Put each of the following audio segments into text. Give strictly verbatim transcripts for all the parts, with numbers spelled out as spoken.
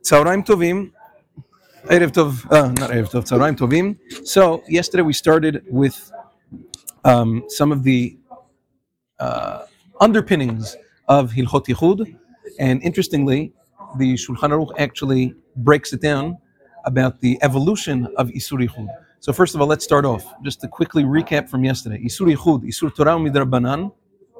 Tzahorayim tovim. Erev tov, uh, not Erev tov, Tzahorayim tovim. So yesterday we started with um, some of the uh, underpinnings of Hilchot Yichud, and interestingly, the Shulchan Aruch actually breaks it down about the evolution of Isur Yichud. So first of all, let's start off just to quickly recap from yesterday. Isur Yichud, Isur Torah Midrabanan.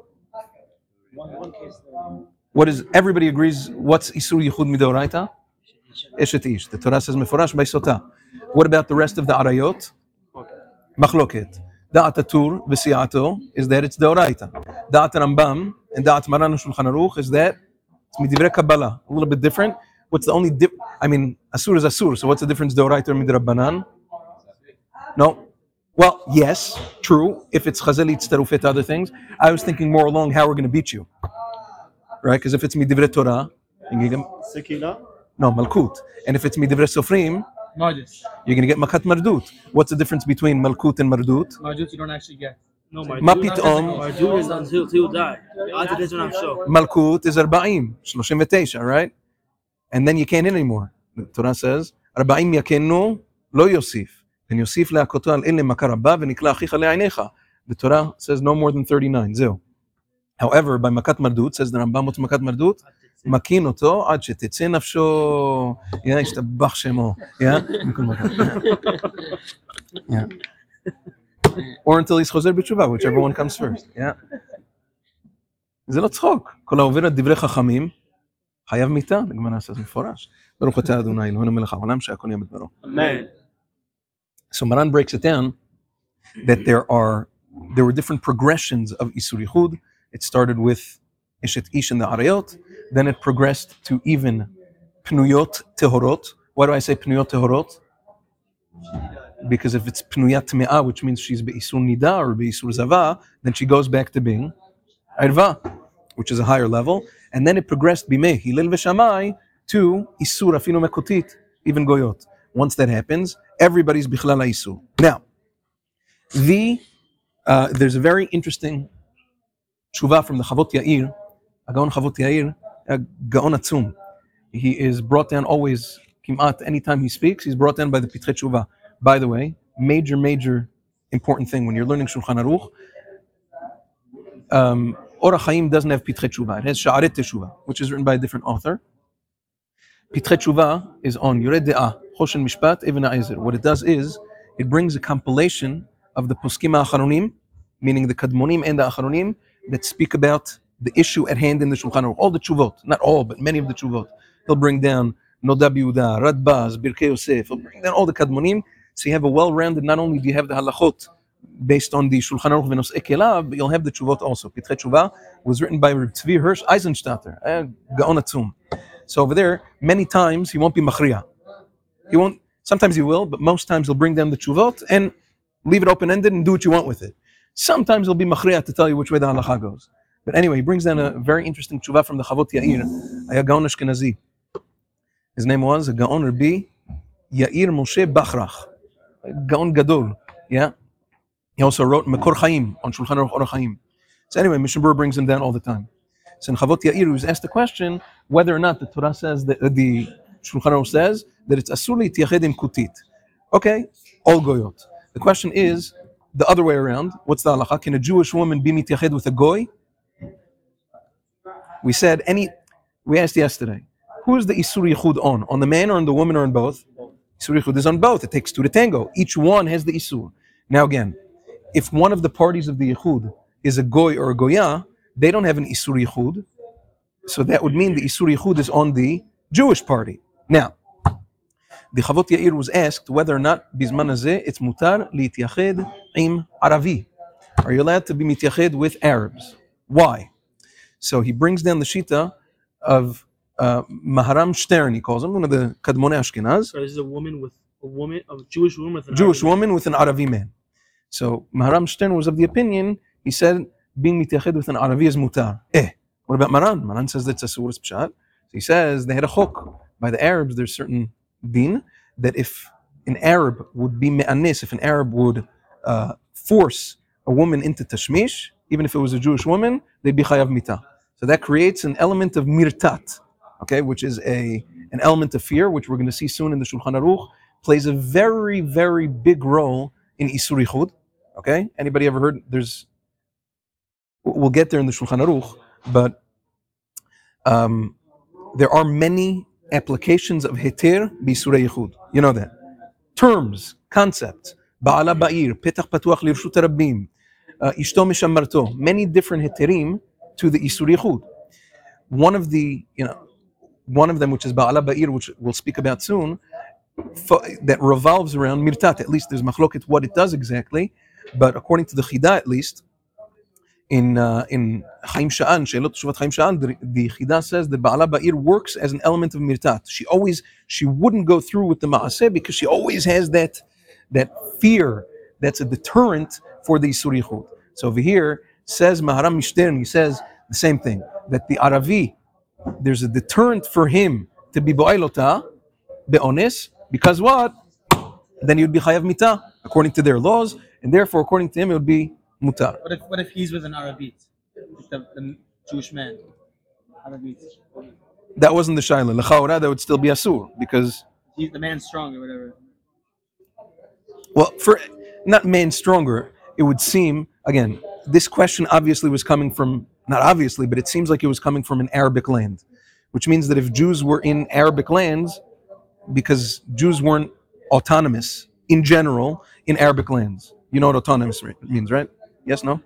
What is, everybody agrees, what's Isur Yichud Midoraita? Eshet Ish. The Torah says Meforash Baisota. What about the rest of the Arayot? Machloket. Da'at Atur v'Siato is that it's Deoraita. Da'at Rambam and Da'at Maran Shulchan Aruch is that it's Midivrei Kabbalah. A little bit different. What's the only dip? I mean, Asur is Asur. So what's the difference Deoraita or Midrabanan? No. Well, yes, true. If it's Chazali, it's Terufet, other things. I was thinking more along how we're going to beat you, right? Because if it's Midivrei Torah, Sekila. No, Malkut. And if it's Midivrei Sofrim, Marjus. you're going to get Makat Mardut. What's the difference between Malkut and Mardut? Marjus you don't actually get. No, my Ma dude, pitom. my dude is until till die. After this one, I'm sure. Malkut is Arba'im, thirty and nine, right? And then you can't hit anymore. The Torah says, Arba'im yakenu lo yosif. And yosif le'akoto al in le'makar abba v'nikla achicha le'ainecha. The Torah says no more than thirty-nine. Zeu. However, by Makat Mardut, says the Rambam, what's Makat Mardut? מקים אותו עד שתצא נפשו, ישתבח שמו, or until he's חוזר בתשובה, whichever one comes first, זה לא צחוק, כל העובר את דברי חכמים, חייב מיתה, לגמרי נעשה זה מפורש, ברוך אתה אדוני, אלוהינו מלך העולם, שהכל יהיה בדברו. Amen. So Maran breaks it down that there are, there were different progressions of Isur Yichud. It started with Eshet Ish and the Arayot. Then it progressed to even Pnuyot Tehorot. Why do I say Pnuyot Tehorot? Because if it's Pnuyat Tme'ah, which means she's Be'isur Nida or Be'isur Zava, then she goes back to being Irva, which is a higher level. And then it progressed Bimeh Hilel V'Shamai to Isur Afinu Mekotit, even Goyot. Once that happens, everybody's Bichlal HaIsur. Now, the, uh, there's a very interesting tshuva from the Chavot Yair, Agaon Chavot Yair, Gaon Atzum. He is brought down always, Kimat, anytime he speaks, he's brought down by the Pitrei Tshuva. By the way, major, major important thing when you're learning Shulchan Aruch, um, Or HaChaim doesn't have Pitrei Tshuva. It has Sha'arei Teshuvah, which is written by a different author. Pitrei Tshuva is on Yoreh De'ah, Choshen Mishpat, Even HaEzer. What it does is, it brings a compilation of the Poskim HaAcharonim, meaning the Kadmonim and the Acharonim, that speak about the issue at hand in the Shulchan Aruch, all the Tshuvot, not all, but many of the Tshuvot. He'll bring down Nodab Yehuda, Radbaz, Birkei Yosef, he'll bring down all the Kadmonim, so you have a well-rounded, not only do you have the halachot based on the Shulchan Aruch v'nosei kelav, but you'll have the Tshuvot also. Pitrei Tshuva was written by Reb Tzvi Hirsch Eisenstatter, uh, Gaon Atzum. So over there, many times he won't be machriya. He won't, sometimes he will, but most times he'll bring down the Tshuvot and leave it open-ended and do what you want with it. Sometimes he'll be machriya to tell you which way the halacha goes. But anyway, he brings down a very interesting tshuva from the Chavot Yair, a Gaon Ashkenazi. His name was Gaon Rabbi Yair Moshe Bachrach, Gaon Gadol. Yeah, he also wrote Mekor Chaim on Shulchan Aruch Or HaChaim. So anyway, Mishnah Berurah brings him down all the time. So in Chavot Yair, he was asked the question whether or not the Torah says that uh, the Shulchan Aruch says that it's asur litiyached im kutit. Okay, all goyot. The question is the other way around. What's the halacha? Can a Jewish woman be mitiyached with a goy? We said any, we asked yesterday, who is the Isur Yichud on? On the man or on the woman or on both? Isur Yichud is on both. It takes two to tango. Each one has the Isur. Now again, if one of the parties of the Yichud is a goy or a goya, they don't have an Isur Yichud. So that would mean the Isur Yichud is on the Jewish party. Now, the Chavot Yair was asked whether or not Bizman hazeh it's mutar li'tiached im Aravi. Are you allowed to be mitiyached with Arabs? Why? So he brings down the shita of uh, Maharam Stern, he calls him, one of the Kadmonei Ashkenaz. So this is a woman with a woman, a Jewish woman with an Jewish Arabic woman with an Aravi man. So Maharam Stern was of the opinion, he said, being mitiyached with an Aravi is mutar. Eh, what about Maran? Maran says that's a surah pshat. So he says they had a chok. By the Arabs, there's certain din that if an Arab would be me'anis, if an Arab would uh, force a woman into tashmish, even if it was a Jewish woman, they'd be chayav mitah. So that creates an element of mirtat, okay, which is a an element of fear, which we're going to see soon in the Shulchan Aruch, plays a very, very big role in Isur Yichud. Okay? Anybody ever heard? There's, we'll get there in the Shulchan Aruch, but um, there are many applications of Heter B'Isur Yichud. You know that. Terms, concepts. Ba'ala Ba'ir, Petach Patuach Lirshut Rabbim, Ishto Mishamarto, many different Heterim to the Isur Yichud. One of the, you know, one of them, which is Ba'ala Ba'ir, which we'll speak about soon, that revolves around Mirtat. At least there's machloket what it does exactly, but according to the Chida, at least, in uh, in Chaim Sha'an, Sheilot Teshuvat Chaim Sha'an, the, the Chida says that Ba'ala Ba'ir works as an element of Mirtat. She always, she wouldn't go through with the Ma'aseh because she always has that, that fear that's a deterrent for the Isur Yichud. So over here, says Maharam Mishtern, he says the same thing, that the Aravi, there's a deterrent for him to be Bo'elota, Be'ones, because what? Then he would be Chayav Mitah, according to their laws, and therefore, according to him, it would be Mutar. What if what if he's with an Arabit, the, the Jewish man? Arabit. That wasn't the Shaila. L'chaora, that would still be Asur, because... He's the man strong or whatever. Well, for not man stronger, it would seem, again, this question obviously was coming from, not obviously, but it seems like it was coming from an Arabic land, which means that if Jews were in Arabic lands, because Jews weren't autonomous in general in Arabic lands. You know what autonomous means, right? Yes, no?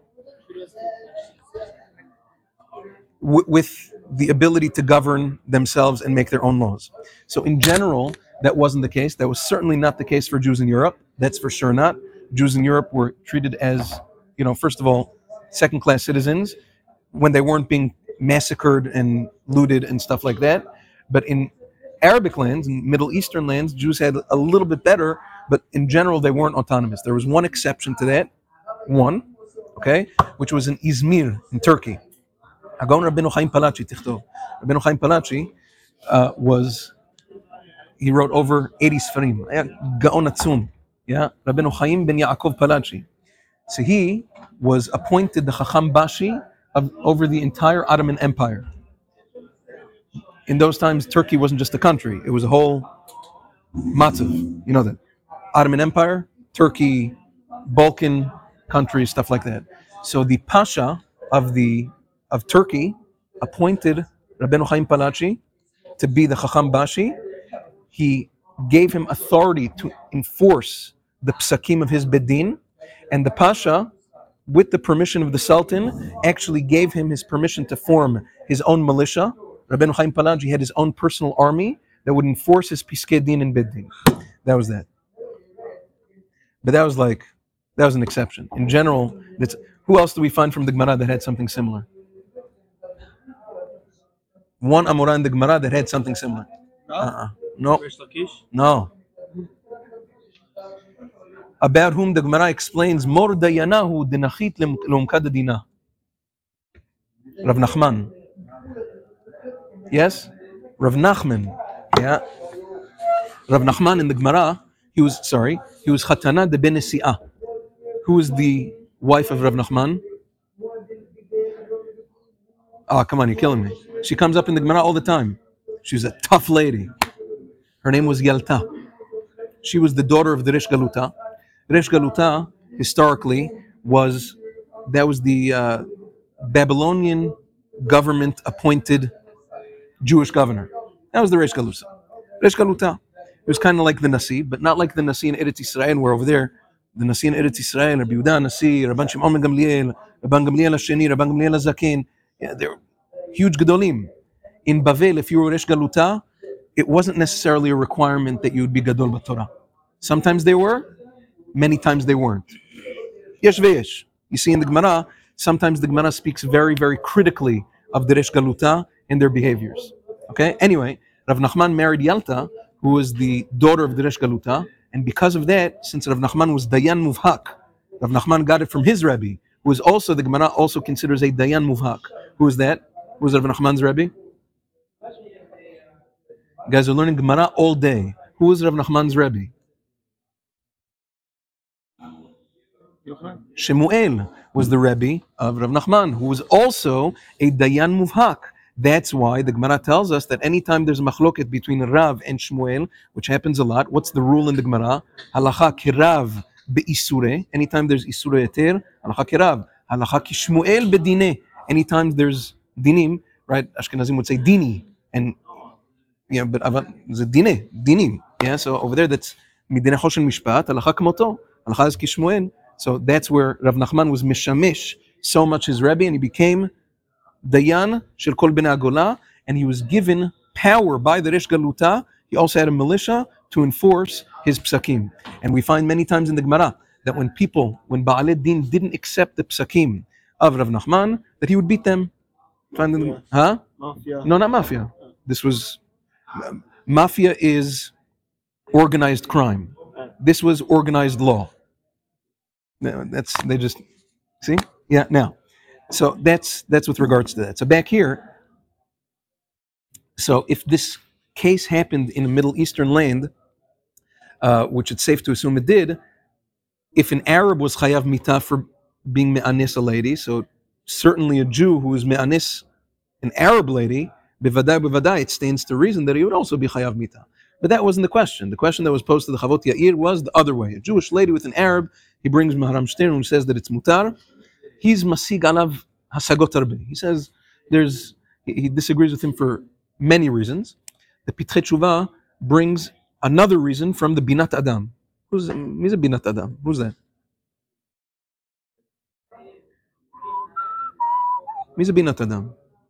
W- with the ability to govern themselves and make their own laws. So in general, that wasn't the case. That was certainly not the case for Jews in Europe. That's for sure not. Jews in Europe were treated as, you know, first of all, second-class citizens when they weren't being massacred and looted and stuff like that. But in Arabic lands and Middle Eastern lands, Jews had a little bit better, but in general, they weren't autonomous. There was one exception to that, one, okay, which was in Izmir, in Turkey. Agon Rabbeinu Chaim Palachi, Tichtov. Rabbeinu Chaim Palachi uh, was, he wrote over eighty Sfarim. Gaon Atzum. Yeah, Rabbeinu Chaim ben Yaakov Palachi. So he was appointed the Chacham Bashi of, over the entire Ottoman Empire. In those times, Turkey wasn't just a country; it was a whole matzav. You know that Ottoman Empire, Turkey, Balkan countries, stuff like that. So the Pasha of the of Turkey appointed Rabbeinu Chaim Palachi to be the Chacham Bashi. He gave him authority to enforce the psakim of his bedin, and the Pasha, with the permission of the Sultan, actually gave him his permission to form his own militia. Rabbeinu Chaim Palachi had his own personal army that would enforce his piskei din and bedin. That was that. But that was like, that was an exception. In general, that's, who else do we find from the Gemara that had something similar? One Amora in the Gemara that had something similar. Uh-uh. No. No. About whom the Gemara explains, Mor dayanahu dinachit leumkad adina. Rav Nachman. Yes? Rav Nachman. Yeah. Rav Nachman in the Gemara, he was, sorry, he was Chatana de Ben Esi'ah. Who was the wife of Rav Nachman? Ah, oh, come on, you're killing me. She comes up in the Gemara all the time. She was a tough lady. Her name was Yalta. She was the daughter of the Resh Galuta. Resh Galuta, historically, was, that was the uh, Babylonian government-appointed Jewish governor. That was the Resh Galuta. Resh Galuta. It was kind of like the Nasi, but not like the Nasi in Eretz Yisrael, where over there, the Nasi in Eretz Yisrael, Rabbi Yehuda Nasi, Rabban Shimon ben Gamliel, Rabban Gamliel HaSheni, Rabban Gamliel HaZaken, yeah, they're huge Gedolim. In Bavel, if you were Resh Galuta, it wasn't necessarily a requirement that you would be Gadol b'Torah. Sometimes they were, many times they weren't. Yesh ve'yesh. You see in the Gemara, sometimes the Gemara speaks very, very critically of the Resh Galuta and their behaviors. Okay? Anyway, Rav Nachman married Yalta, who was the daughter of the Resh Galuta, and because of that, since Rav Nachman was Dayan Muvhak, Rav Nachman got it from his Rebbe, who is also, the Gemara also considers a Dayan Muvhak. Who is that? Who was Rav Nachman's Rebbe? You guys are learning Gemara all day. Who is Rav Nachman's Rebbe? Shemuel was the Rebbe of Rav Nachman, who was also a Dayan Muvhak. That's why the Gemara tells us that anytime there's a machloket between Rav and Shmuel, which happens a lot, what's the rule in the Gemara? Halacha kirav be'isure. Anytime there's isure eter, halacha kirav. Halacha kishmuel bedine. Anytime there's dinim, right? Ashkenazim would say dini, and yeah, but the dine, dinim. Yeah, so over there that's midine choshen mishpat. Halacha kmoto. Halacha is kishmuel. So that's where Rav Nachman was mishamesh so much his Rebbe, and he became Dayan Shel Kol Bnei Agola, and he was given power by the Resh Galuta. He also had a militia to enforce his psakim. And we find many times in the Gemara that when people, when Baalei Din didn't accept the psakim of Rav Nachman, that he would beat them. Find in the, huh? Mafia. No, not mafia. This was, um, mafia is organized crime. This was organized law. No, that's, they just, see? Yeah, now. So that's that's with regards to that. So back here, so if this case happened in a Middle Eastern land, uh, which it's safe to assume it did, if an Arab was chayav mitah for being me'anis a lady, so certainly a Jew who is me'anis an Arab lady, bevadai bevadai, it stands to reason that he would also be chayav mitah. But that wasn't the question. The question that was posed to the Chavot Yair was the other way. A Jewish lady with an Arab, he brings Maharam Stern who says that it's mutar. He's masig alav hasagot arbe. He says there's, he disagrees with him for many reasons. The Pitrei Tshuva brings another reason from the Binat Adam. Who's, who's a Binat Adam? Who's that? Who's a Binat Adam?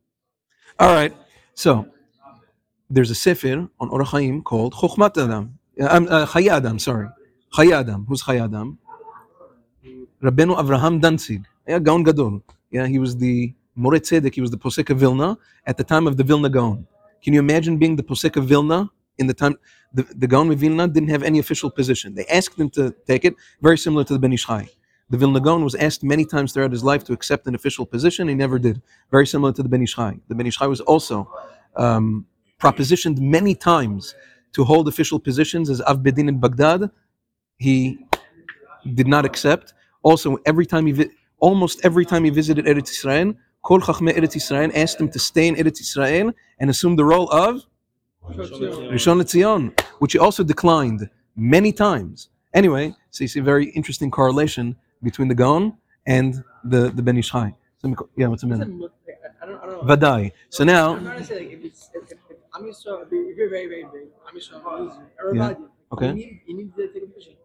All right, so there's a sefer on Orach Chaim called Chochmat Adam. Um, uh, Chayei Adam, sorry. Chayei Adam. Who's Chayei Adam? Rabbeinu Avraham Danzig. Yeah, Gaon Gadol. Yeah, he was the Moreh Tzedek, he was the Posek of Vilna at the time of the Vilna Gaon. Can you imagine being the Posek of Vilna in the time, the, the Gaon of Vilna didn't have any official position. They asked him to take it, very similar to the Ben Ish Chai. The Vilna Gaon was asked many times throughout his life to accept an official position, he never did. Very similar to the Ben Ish Chai. The Ben Ish Chai was also um, propositioned many times to hold official positions as Av Bedin in Baghdad. He did not accept. Also, every time he vi- almost every time he visited Eretz Yisrael, Kol Chachmei Eretz Yisrael asked him to stay in Eretz Yisrael and assume the role of Rishon LeZion, which he also declined many times. Anyway, so you see a very interesting correlation between the Gaon and the, the Ben Ish Chai. So, yeah, what's a minute? I don't, I don't know. Vadai. So now, I'm trying to say, like, if it's, if, if, if I'm Yisrael, if you're if you're very, very big, I'm Yisrael, everybody, Okay. you need, you need to take a position.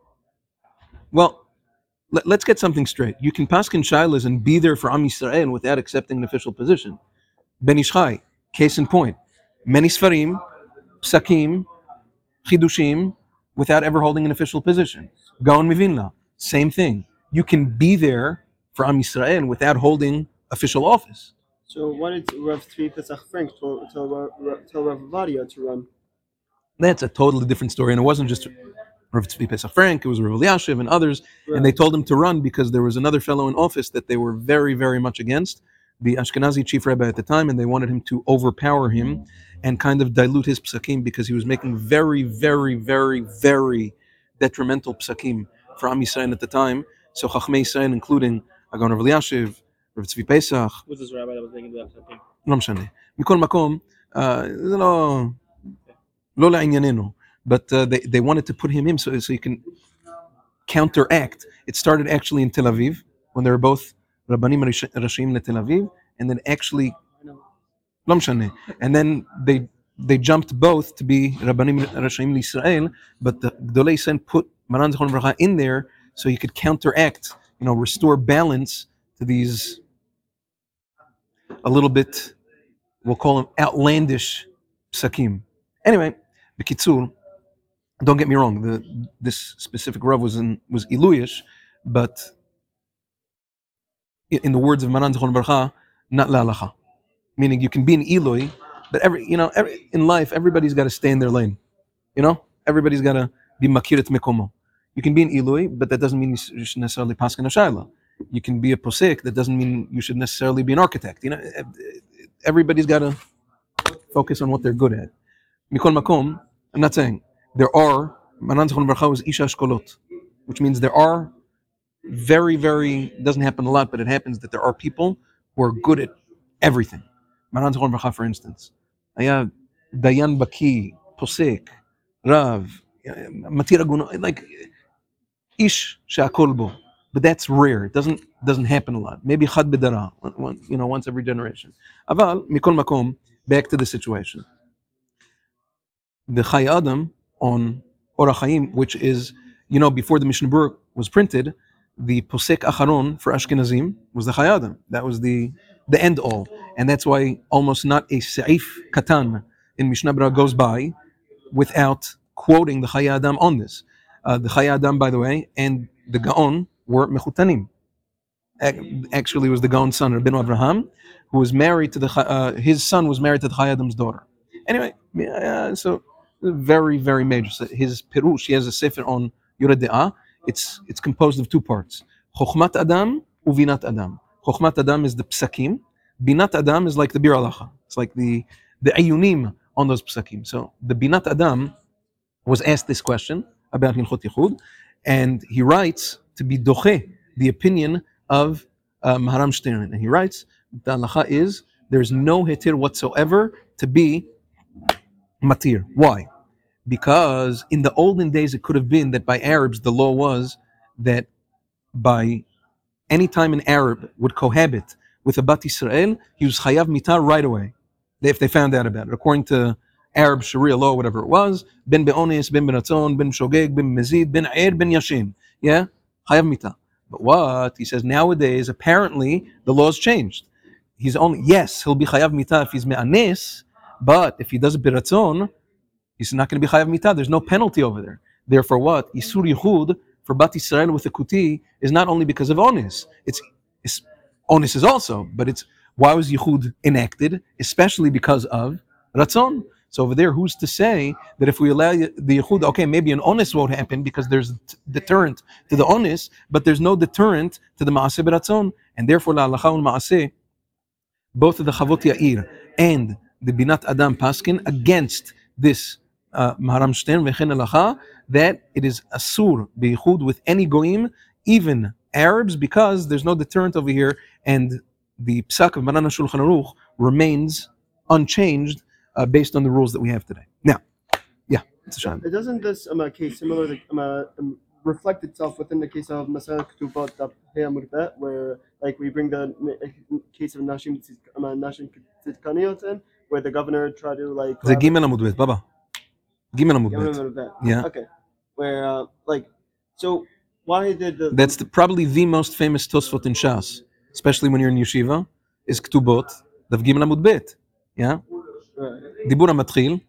well, let, let's get something straight. You can paskin shaylas and be there for Am Yisrael without accepting an official position. Ben Ish Chai, case in point. Many Sfarim, Psakim, Chidushim, without ever holding an official position. Gaon Mivilna, same thing. You can be there for Am Yisrael without holding official office. So why did Rav Tzvi Pesach Frank tell, tell, Rav- tell Rav Vadia to run? That's a totally different story, and it wasn't just Rav Tzvi Pesach Frank, it was Rav Eliashiv and others, and they told him to run because there was another fellow in office that they were very, very much against, the Ashkenazi chief rabbi at the time, and they wanted him to overpower him and kind of dilute his psakim because he was making very, very, very, very detrimental psakim for Am Yisrael at the time. So Chachmei Yisrael, including Agon Rav Eliashiv, Rav Tzvi Pesach, Who's this rabbi that was making that thing? לא משנה. מכל מקום, uh, זה לא, לא לענייננו. But uh, they, they wanted to put him in so, so you can counteract. It started actually in Tel Aviv, when they were both Rabbanim Rashim le Tel Aviv, and then actually, לא משנה. And then they they jumped both to be Rabbanim Rashim l'Israel, but the Gdolei Yisrael put Maran Zichron Bracha in there so you could counteract, you know, restore balance to these a little bit, we'll call them outlandish psakim. Anyway, b'kitzur, don't get me wrong, the, this specific Rav was in, was Iluyish, but in, in the words of Maran Zichron Bracha, not la'alacha. Meaning you can be an Ilui, but every, you know, every, in life, everybody's got to stay in their lane. You know, everybody's got to be makirat mekomo. You can be an Ilui, but that doesn't mean you should necessarily paskin a shayla. You can be a posek, that doesn't mean you should necessarily be an architect. You know, everybody's got to focus on what they're good at. Mikol makom, I'm not saying, there are, Maran Zichron Bracha was Isha Shkolot, which means there are very, very, it doesn't happen a lot, but it happens that there are people who are good at everything. Maran Zichron Livracha, for instance, היה דיין בקי, פוסק, רב, מתיר עגונות, like, איש שהכל בו. But that's rare. It doesn't doesn't happen a lot. Maybe אחד בדרה, you know, once every generation. אבל מכל מקום, back to the situation. The Chai Adam on Orach Chaim, which is, you know, before the Mishnah Berurah was printed, the Posek Acharon for Ashkenazim was the Chai Adam. That was the the end all, and that's why almost not a Seif Katan in Mishnah Berurah goes by without quoting the Chai Adam on this. Uh, the Chai Adam, by the way, and the Gaon were Mechutanim. Actually, it was the Gaon's son, Rabbeinu Avraham, who was married to the uh, his son was married to the Chai Adam's daughter. Anyway, uh, so very very major. So his Perush, he has a sefer on Yoreh De'ah. It's it's composed of two parts: Chochmat Adam uVinat Adam. Chochmat Adam is the psakim. Binat Adam is like the Bir Halacha. It's like the the ayunim on those psakim. So the Binat Adam was asked this question about Hilchot Yichud, and he writes to be doche the opinion of uh, Maharam Stern, and he writes the halacha is there is no hetir whatsoever to be matir. Why? Because in the olden days it could have been that by Arabs the law was that by any time an Arab would cohabit with a Bat Yisrael, he was chayav mitar right away if they found out about it. According to Arab Sharia law, whatever it was, ben be'onis, ben be'ratzon, ben shogeg, ben mezid, ben air, ben yashin. Yeah? Chayav mitar. But what? He says nowadays, apparently, the law's changed. He's only, yes, he'll be chayav mitar if he's me'anis, but if he does it be'ratzon, he's not going to be chayav mitar. There's no penalty over there. Therefore what? Isur yichud for Bat Yisrael with a kuti is not only because of onis. It's, it's onis is also, but it's, why was yichud enacted? Especially because of ratzon. So over there, who's to say that if we allow the yichud, okay, maybe an onus won't happen because there's a deterrent to the onus, but there's no deterrent to the maaseh beratzon, and therefore la halacha ul maaseh, both of the Chavot Yair and the Binat Adam paskin against this uh, Maharam Stern v'chen halacha that it is asur beichud with any goyim, even Arabs, because there's no deterrent over here, and the psak of Maran HaShulchan Aruch remains unchanged. Uh, based on the rules that we have today. Now, yeah, it's a shame. It doesn't this um, uh, case similar to, um, uh, um, reflect itself within the case of Masal Ketubot Murbat, where like we bring the uh, case of Nashim um, Nashim Tzidkaniot, where the governor tried to like. The Gimel Amud Bet, Baba. Gimel Amud Bet. Yeah. Okay. Where uh, like, so why did the? That's the, probably the most famous Tosfot in Shas, especially when you're in yeshiva, is Ketubot, the Gimel Amud Bet. Yeah. Dibur HaMatchil.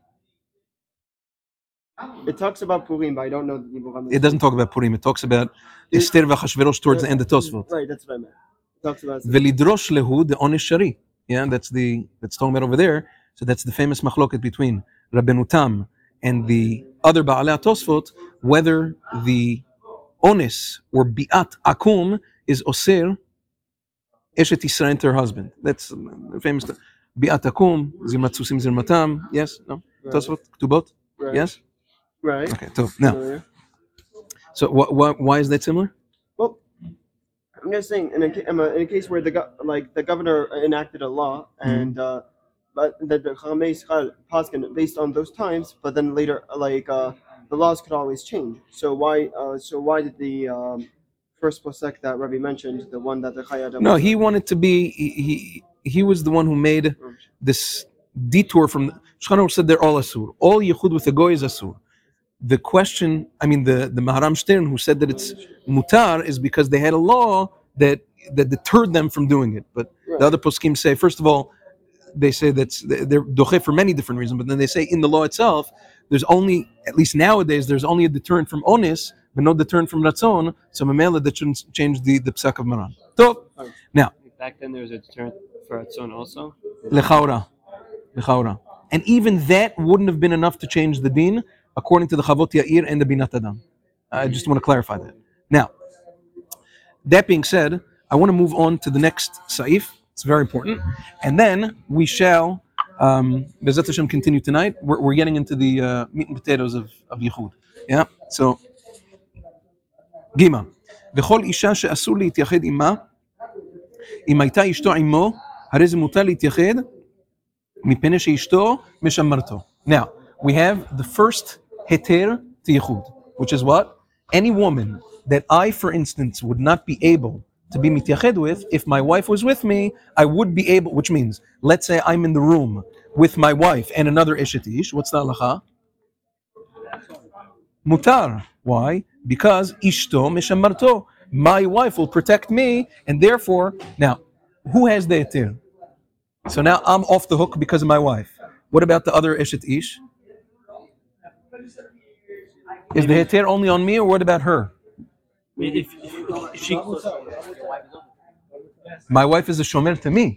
It talks about Purim, but I don't know the Dibur HaMatchil. It doesn't talk about Purim. It talks about Esther v'Achashverosh towards the end of Tosfot. Right, that's what I meant. It talks about Velidrosh lehu the onesh shari. Yeah, that's the that's talking about over there. So that's the famous machloket between Rabbeinu Tam and the other Baalei Tosfot, whether the ones or biat akum is oser eshet Yisrael to her husband. That's the famous. Biat akum, zirmat susim zirmatam. Yes, no. Right. Tosfot, Ketubot. Right. Yes. Right. Okay. So now, Familiar. so wh- wh- why is that similar? Well, I'm just saying, in a, ca- um, uh, in a case where the go- like the governor enacted a law, and uh, but the the Chachamei Yisrael paskin based on those times, but then later, uh, like uh, the laws could always change. So why? Uh, so why did the um, first posek that Rabbi mentioned, the one that the Chai Adam? No, he wanted to be. He he, he was the one who made this detour from. Shulchan Aruch said they're all asur. All yichud with the goy is asur. The question, I mean, the the Maharam Stern who said that it's mutar is because they had a law that that deterred them from doing it. But Right. the other poskim say, first of all, they say that's they're doche for many different reasons. But then they say in the law itself, there's only, at least nowadays, there's only a deterrent from onis, but no deterrent from ratzon. So mamela that shouldn't change the the psak of Maran. So now. Back then there was a deterrent for Ratzon also. Lechaura. Lechaura. And even that wouldn't have been enough to change the deen, according to the Chavot Yair and the Binat Adam. I just want to clarify that. Now, that being said, I want to move on to the next Saif. It's very important. And then we shall, um, Bezat Hashem, continue tonight. We're, we're getting into the uh, meat and potatoes of, of Yichud. Yeah? So, Gima. וכל אישה שאסור להתייחד עמה, אם הייתה אשתו עמו, הרי זה מותר להתייחד מפני שאשתו משמרתו. Now, we have the first heter tiyichud, which is what? Any woman that I, for instance, would not be able to be mitiyached with, if my wife was with me, I would be able, which means, let's say I'm in the room with my wife and another eshet ish, what's the halacha? Mutar. Why? Because ishto meshamarto. My wife will protect me, and therefore, now, who has the heter? So now I'm off the hook because of my wife. What about the other eshet ish? Is the heter only on me, or what about her? If, if, if she, My wife is a shomer to me.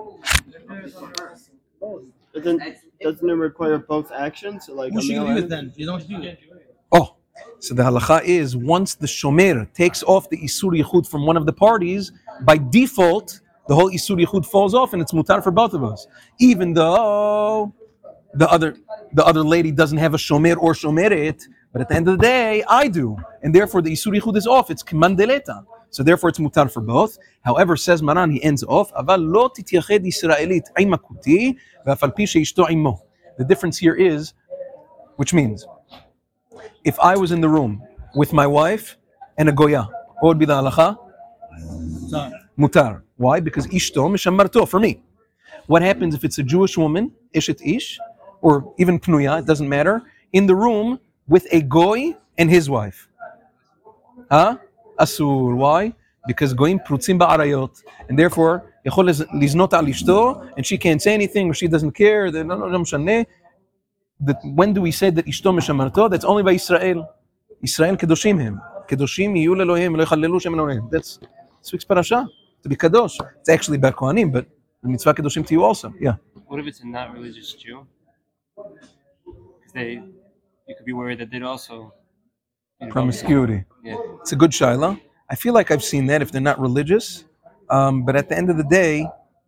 Doesn't doesn't it require both actions? Like Who a should you male be with and- then? You don't do it. Oh, so the halacha is once the shomer takes off the isur yichud from one of the parties, by default, the whole isur yichud falls off and it's mutar for both of us. Even though the other the other lady doesn't have a shomer or shomeret, but at the end of the day, I do. And therefore the isur yichud is off. It's kimandeleta. So therefore it's mutar for both. However, says Maran, he ends off, אבל לא תתייחד ישראלית עם akuti, ואף על פי שאשתו עמו. The difference here is, which means, if I was in the room with my wife and a goya, what would be the halacha? So, Mutar. Why? Because ishto mishamarto, for me. What happens if it's a Jewish woman, ishet ish, or even pnuya, it doesn't matter, in the room with a goy and his wife? Huh? Asur. Why? Because goyim prutzim ba'arayot, and therefore יכול liznot al ishto, and she can't say anything, or she doesn't care. Then no, no, no משנה. That when do we say that ishto meshamarto? That's only by Israel. Israel kedoshim him. Kedoshim yiyu lelohem lo yechalelu shem Elohim. That's this week's parasha. To be kadosh. It's actually about kohanim, but the mitzvah kedoshim to you also. Yeah. what if it's a not religious Jew? Because they, you could be worried that they'd also. involve- Promiscuity. Yeah. It's a good shaila. I feel like I've seen that if they're not religious. Um, but at the end of the day,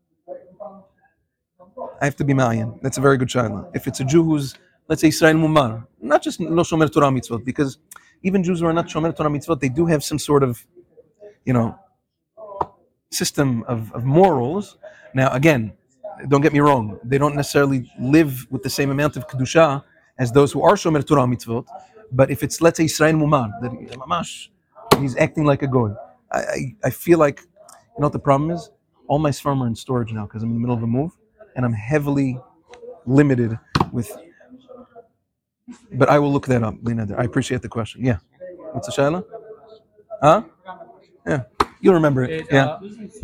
I have to be ma'ayan. That's a very good shaila. If it's a Jew who's, let's say, Israel Mumar, not just lo shomer Torah mitzvot, because even Jews who are not shomer Torah mitzvot, they do have some sort of, you know, system of, of morals. Now, again, don't get me wrong, they don't necessarily live with the same amount of kedusha as those who are shomer Torah mitzvot. But if it's, let's say, Israel Mumar, that mamash, he's acting like a goy. I, I, I feel like, you know what the problem is? All my sperm are in storage now because I'm in the middle of a move, and I'm heavily limited with. But I will look that up, Lina. I appreciate the question. Yeah. What's the shayla? Huh? Yeah. You'll remember it. it, Yeah. uh,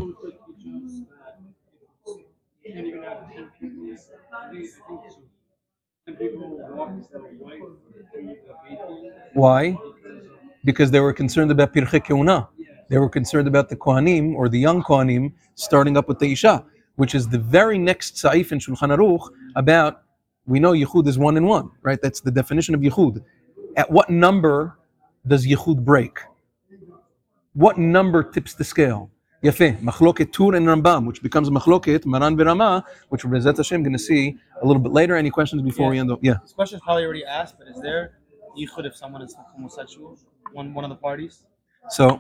Why? Because they were concerned about Pirchei Keuna. They were concerned about the Kohanim, or the young Kohanim, starting up with the Isha, which is the very next Sa'if in Shulchan Aruch about, we know Yichud is one and one, right? That's the definition of Yichud. At what number does Yichud break? What number tips the scale? Yafeh, Machloket Tur and Rambam, which becomes Machloket, Maran V'Rama, which we're Bezat Hashem going to see a little bit later. Any questions before Yeah. we end up? Yeah. this question is probably already asked, but is there yichud if someone is homosexual? One one of the parties? So,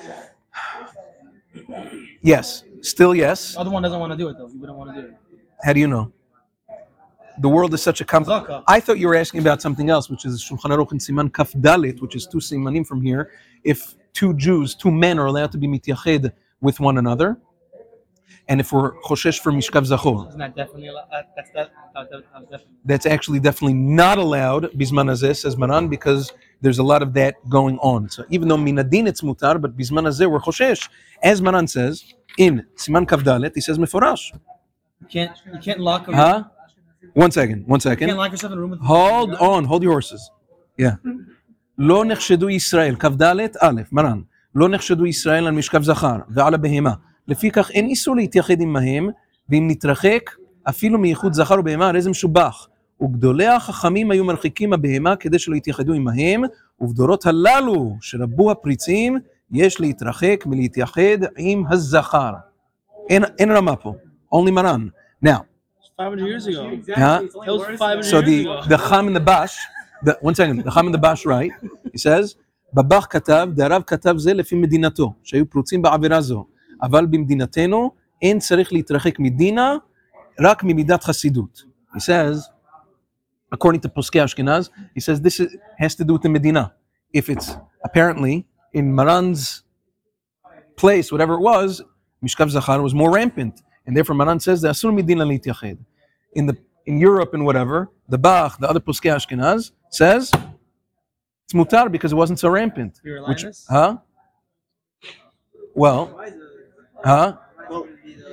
yes, still yes. The other one doesn't want to do it though. He wouldn't want to do it. How do you know? The world is such a complex. Zaka. I thought you were asking about something else, which is Shulchan Aruch and Siman Kaf Dalit, which is two simanim from here. If two Jews, two men are allowed to be mityached with one another, and if we're choshesh for mishkav zachor, Isn't that definitely allowed? That, that's that, that, that, that's definitely. that's actually definitely not allowed bisman hazeh, says Maran, because there's a lot of that going on. So even though minadin it's mutar, but bisman hazeh we're choshesh, as Maran says in Siman Kaf Dalit, he says meforash. You can't you can't lock a, Huh? One second, one you second. can't lock yourself in a room with Hold on, hold your horses. Yeah. לא נחשדו ישראל, כ"ד א', מרן, לא נחשדו ישראל על משכב זכר ועל הבהמה. לפי כך אין איסור להתייחד עמהם, ואם נתרחק אפילו מייחוד זכר ובהמה, הרי זה משובח. וגדולי החכמים היו מרחיקים הבהמה כדי שלא יתייחדו עמהם, ובדורות הללו שרבו הפריצים, יש להתרחק מלהתייחד עם הזכר. אין, אין רמה פה, only מרן. Now, five hundred years ago. huh? That was five hundred So years the ago. the Cham in the Bash, the, one second, the Cham in the Bash, right? He says, בבח כתב, דהרב כתב זה לפי מדינתו, שהיו פרוצים בעבירה זו, אבל במדינתנו אין צריך להתרחק מדינה, רק ממידת חסידות. He says, according to Poskei Ashkenaz, he says this is, has to do with the Medina. If it's apparently in Maran's place, whatever it was, Mishkav Zachar was more rampant. And therefore Maran says that Asur Medina Litiyached. In the in Europe and whatever, the Bach, the other Poskei Ashkenaz, says it's mutar because it wasn't so rampant. You rely Which, on this? huh? Well, huh? Well,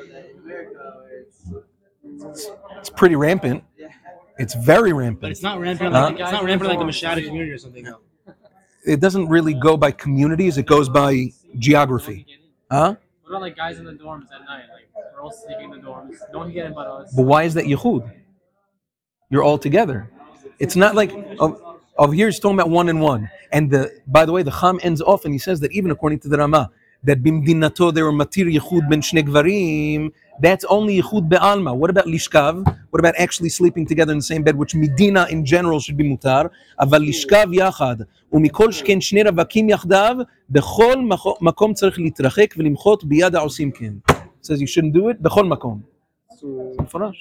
It's, it's pretty rampant. It's very rampant. But it's not rampant Huh? like it's not rampant like the Mashada community or something. No. It doesn't really go by communities, it goes by geography. Huh? What about like guys in the dorms at night? Like we're all sleeping in the dorms. No one getting but us. But why is that yichud? You're all together. It's not like of, of here he's talking about one and one. And the by the way, the Cham ends off and he says that even according to the Rama, that bimdinato there were matir yichud ben shnei gvarim. That's only yichud be'alma. What about lishkav? What about actually sleeping together in the same bed, which medina in general should be mutar? Aval lishkav yachad umikol shken shnei ravakim yachdav bechol makom tzarich litrachek v'limchot biyad ha'osim ken. Says you shouldn't do it. Bechol makom. Mefurash.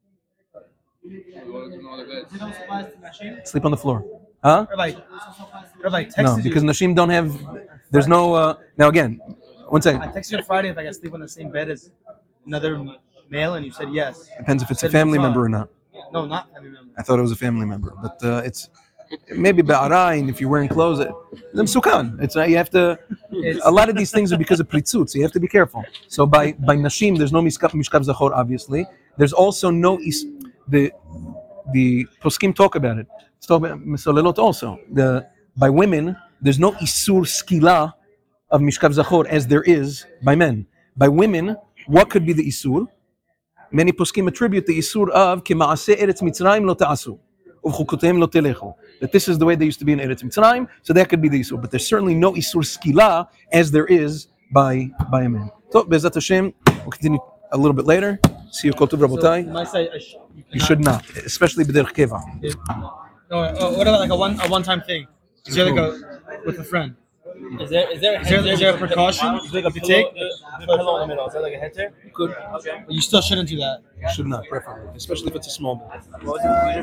Sleep on the floor. Huh? Rabbi, Rabbi, texted No, because you. Nashim don't have. There's no. Uh, now again, one I second. texted you on Friday if I could sleep on the same bed as another male, and you said yes. Depends if it's a Said family mutar. member or not. No, not family member. I thought it was a family member, but uh, it's maybe ba'arain if you're wearing clothes. It, it's sukan. It's uh, you have to. A lot of these things are because of pritzut, so you have to be careful. So by by nashim, there's no mishkav mishkav zachor. Obviously, there's also no is the the poskim talk about it. Let's talk about misolelot also. The by women, there's no isur skila of mishkav zachor as there is by men. By women, what could be the isur? Many poskim attribute the isur of k'maaseh eretz mitzrayim lo ta'asu, uvchukoteim lo telechu. That this is the way they used to be in eretz mitzrayim, so that could be the isur. But there's certainly no isur skila as there is by by a man. So Be'ezat Hashem, we'll continue a little bit later. See you, Kol Tov Rabotai. So, my side, I sh- You should not, especially b'derech keva. No, uh, what about like a one a one time thing? So like a with a friend. Is there is there Is there, is there a precaution Is there like a you pillow, take? a pillow in the middle? Is that like a head tear? Good. But you still shouldn't do that. Should not, preferably, especially if it's a small bed.